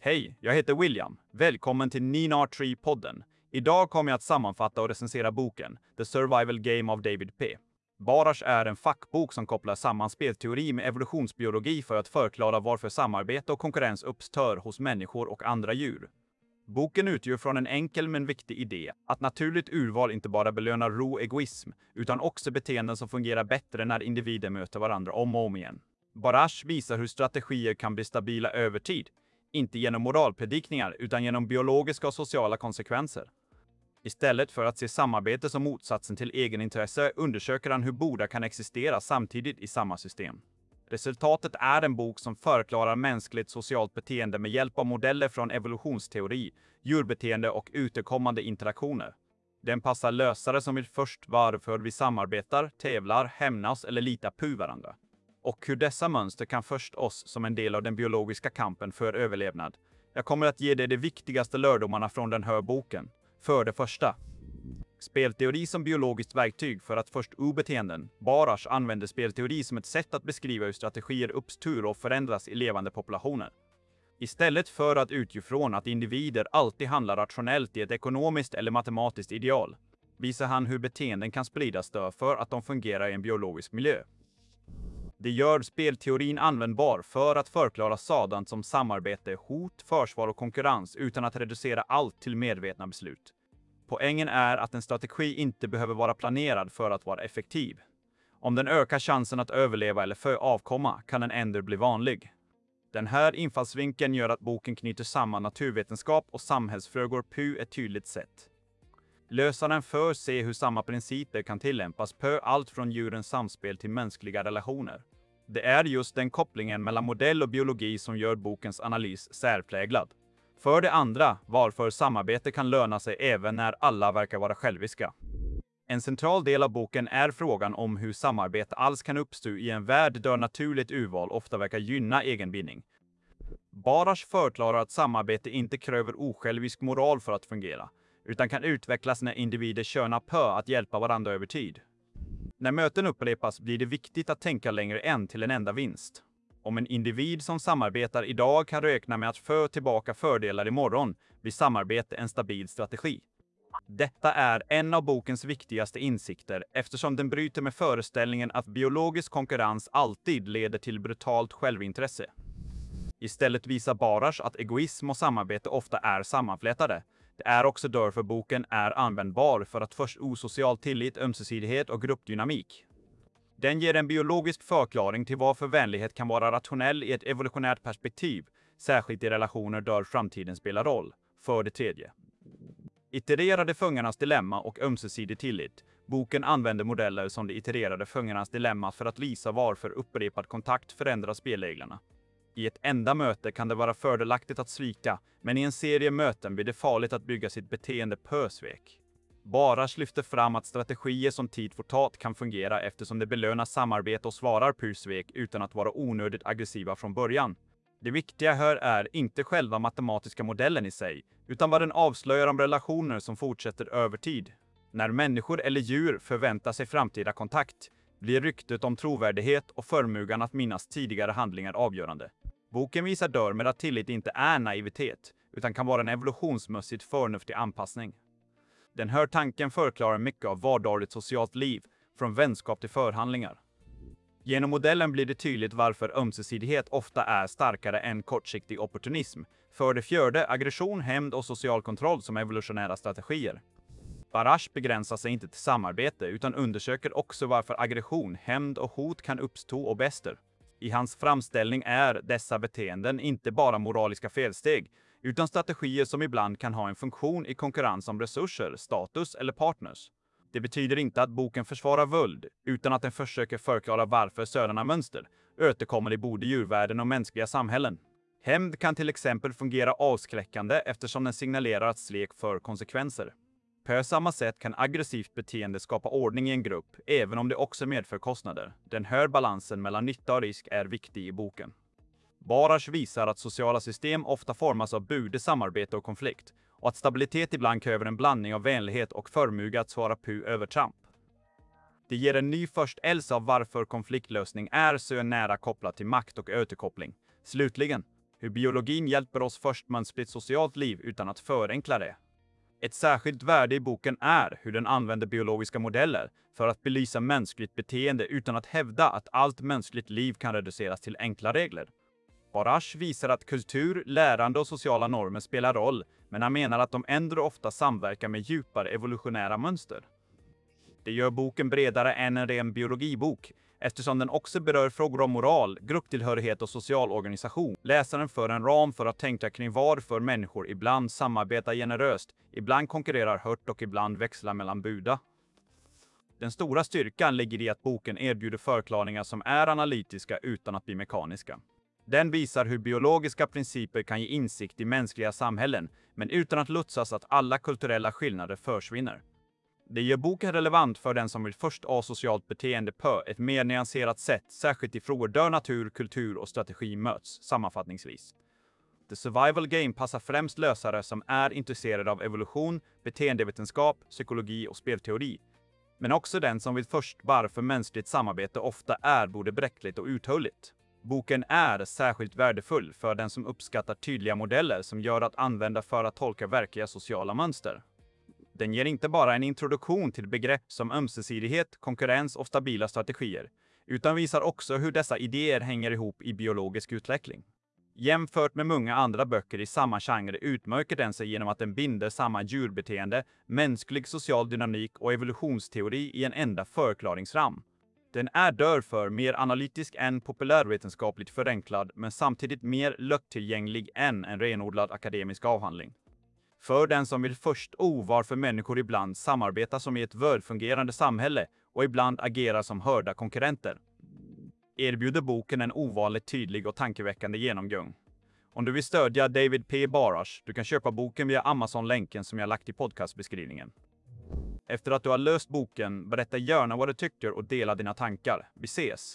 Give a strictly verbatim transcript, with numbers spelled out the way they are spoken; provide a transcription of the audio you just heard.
Hej, jag heter William. Välkommen till Nina tre-podden. Idag kommer jag att sammanfatta och recensera boken The Survival Game of David P. Barash är en fackbok som kopplar samman spelteori med evolutionsbiologi för att förklara varför samarbete och konkurrens uppstår hos människor och andra djur. Boken utgör från en enkel men viktig idé, att naturligt urval inte bara belönar ro egoism, utan också beteenden som fungerar bättre när individer möter varandra om och om igen. Barash visar hur strategier kan bli stabila över tid, inte genom moralpredikningar utan genom biologiska och sociala konsekvenser. Istället för att se samarbete som motsatsen till egenintresse undersöker han hur båda kan existera samtidigt i samma system. Resultatet är en bok som förklarar mänskligt socialt beteende med hjälp av modeller från evolutionsteori, djurbeteende och uterkommande interaktioner. Den passar lösare som vill först varför vi samarbetar, tävlar, hämnas eller litar på varandra. Och hur dessa mönster kan först oss som en del av den biologiska kampen för överlevnad. Jag kommer att ge dig de viktigaste lärdomarna från den här boken. För det första. Spelteori som biologiskt verktyg för att först u-beteenden. Barash använder spelteori som ett sätt att beskriva hur strategier uppstår och förändras i levande populationer. Istället för att utgå från att individer alltid handlar rationellt i ett ekonomiskt eller matematiskt ideal, visar han hur beteenden kan spridas för att de fungerar i en biologisk miljö. Det gör spelteorin användbar för att förklara sådant som samarbete, hot, försvar och konkurrens utan att reducera allt till medvetna beslut. Poängen är att en strategi inte behöver vara planerad för att vara effektiv. Om den ökar chansen att överleva eller få avkomma kan den ändå bli vanlig. Den här infallsvinkeln gör att boken knyter samman naturvetenskap och samhällsfrågor på ett tydligt sätt. Lösaren för se hur samma principer kan tillämpas på allt från djurens samspel till mänskliga relationer. Det är just den kopplingen mellan modell och biologi som gör bokens analys särpräglad. För det andra, varför samarbete kan löna sig även när alla verkar vara själviska. En central del av boken är frågan om hur samarbete alls kan uppstå i en värld där naturligt urval ofta verkar gynna egenbindning. Barash förklarar att samarbete inte kräver osjälvisk moral för att fungera, utan kan utvecklas när individer tjänar på att hjälpa varandra över tid. När möten upprepas blir det viktigt att tänka längre än till en enda vinst. Om en individ som samarbetar idag kan räkna med att få tillbaka fördelar imorgon, blir samarbete en stabil strategi. Detta är en av bokens viktigaste insikter eftersom den bryter med föreställningen att biologisk konkurrens alltid leder till brutalt självintresse. Istället visar Barash att egoism och samarbete ofta är sammanflätade. Det är också därför boken är användbar för att förstå social tillit, ömsesidighet och gruppdynamik. Den ger en biologisk förklaring till varför vänlighet kan vara rationell i ett evolutionärt perspektiv, särskilt i relationer där framtiden spelar roll. För det tredje. Itererade fångarnas dilemma och ömsesidig tillit. Boken använder modeller som det itererade fångarnas dilemma för att visa varför upprepad kontakt förändrar spelreglerna. I ett enda möte kan det vara fördelaktigt att svika, men i en serie möten blir det farligt att bygga sitt beteende på svek. Barash lyfter fram att strategier som tid för tat kan fungera eftersom det belönar samarbete och svarar på svek utan att vara onödigt aggressiva från början. Det viktiga här är inte själva matematiska modellen i sig, utan vad den avslöjar om relationer som fortsätter över tid. När människor eller djur förväntar sig framtida kontakt, blir ryktet om trovärdighet och förmågan att minnas tidigare handlingar avgörande. Boken visar därmed att tillit inte är naivitet, utan kan vara en evolutionsmässigt förnuftig anpassning. Den här tanken förklarar mycket av vardagligt socialt liv, från vänskap till förhandlingar. Genom modellen blir det tydligt varför ömsesidighet ofta är starkare än kortsiktig opportunism. För det fjärde, aggression, hämnd och social kontroll som evolutionära strategier. Barash begränsar sig inte till samarbete utan undersöker också varför aggression, hämnd och hot kan uppstå och bäster. I hans framställning är dessa beteenden inte bara moraliska felsteg, utan strategier som ibland kan ha en funktion i konkurrens om resurser, status eller partners. Det betyder inte att boken försvarar våld, utan att den försöker förklara varför sådana mönster återkommer i både djurvärlden och mänskliga samhällen. Hämnd kan till exempel fungera avskräckande eftersom den signalerar att svek får konsekvenser. På samma sätt kan aggressivt beteende skapa ordning i en grupp, även om det också medför kostnader. Den här balansen mellan nytta och risk är viktig i boken. Barash visar att sociala system ofta formas av både samarbete och konflikt, och att stabilitet ibland kräver en blandning av vänlighet och förmåga att svara på övertramp. Det ger en ny förståelse av varför konfliktlösning är så nära kopplat till makt och återkoppling. Slutligen, hur biologin hjälper oss först mänskligt socialt liv utan att förenkla det. Ett särskilt värde i boken är hur den använder biologiska modeller för att belysa mänskligt beteende utan att hävda att allt mänskligt liv kan reduceras till enkla regler. Barash visar att kultur, lärande och sociala normer spelar roll, men han menar att de ändå ofta samverkar med djupare evolutionära mönster. Det gör boken bredare än en ren biologibok, eftersom den också berör frågor om moral, grupptillhörighet och social organisation. Läsaren för en ram för att tänka kring varför människor ibland samarbetar generöst, ibland konkurrerar hört och ibland växlar mellan buda. Den stora styrkan ligger i att boken erbjuder förklaringar som är analytiska utan att bli mekaniska. Den visar hur biologiska principer kan ge insikt i mänskliga samhällen, men utan att låtsas att alla kulturella skillnader försvinner. Det gör boken relevant för den som vill först asocialt beteende på ett mer nyanserat sätt, särskilt i frågor där natur, kultur och strategi möts, sammanfattningsvis. The Survival Game passar främst lösare som är intresserade av evolution, beteendevetenskap, psykologi och spelteori. Men också den som vill först varför mänskligt samarbete ofta är både bräckligt och uthålligt. Boken är särskilt värdefull för den som uppskattar tydliga modeller som gör att använda för att tolka verkliga sociala mönster. Den ger inte bara en introduktion till begrepp som ömsesidighet, konkurrens och stabila strategier, utan visar också hur dessa idéer hänger ihop i biologisk utveckling. Jämfört med många andra böcker i samma genre utmärker den sig genom att den binder samman djurbeteende, mänsklig social dynamik och evolutionsteori i en enda förklaringsram. Den är därför mer analytisk än populärvetenskapligt förenklad, men samtidigt mer lättillgänglig än en renodlad akademisk avhandling. För den som vill först o varför människor ibland samarbetar som i ett välfungerande samhälle och ibland agerar som hörda konkurrenter, erbjuder boken en ovanligt tydlig och tankeväckande genomgång. Om du vill stödja David P. Barash, du kan köpa boken via Amazon-länken som jag lagt i podcastbeskrivningen. Efter att du har löst boken, berätta gärna vad du tycker och dela dina tankar. Vi ses!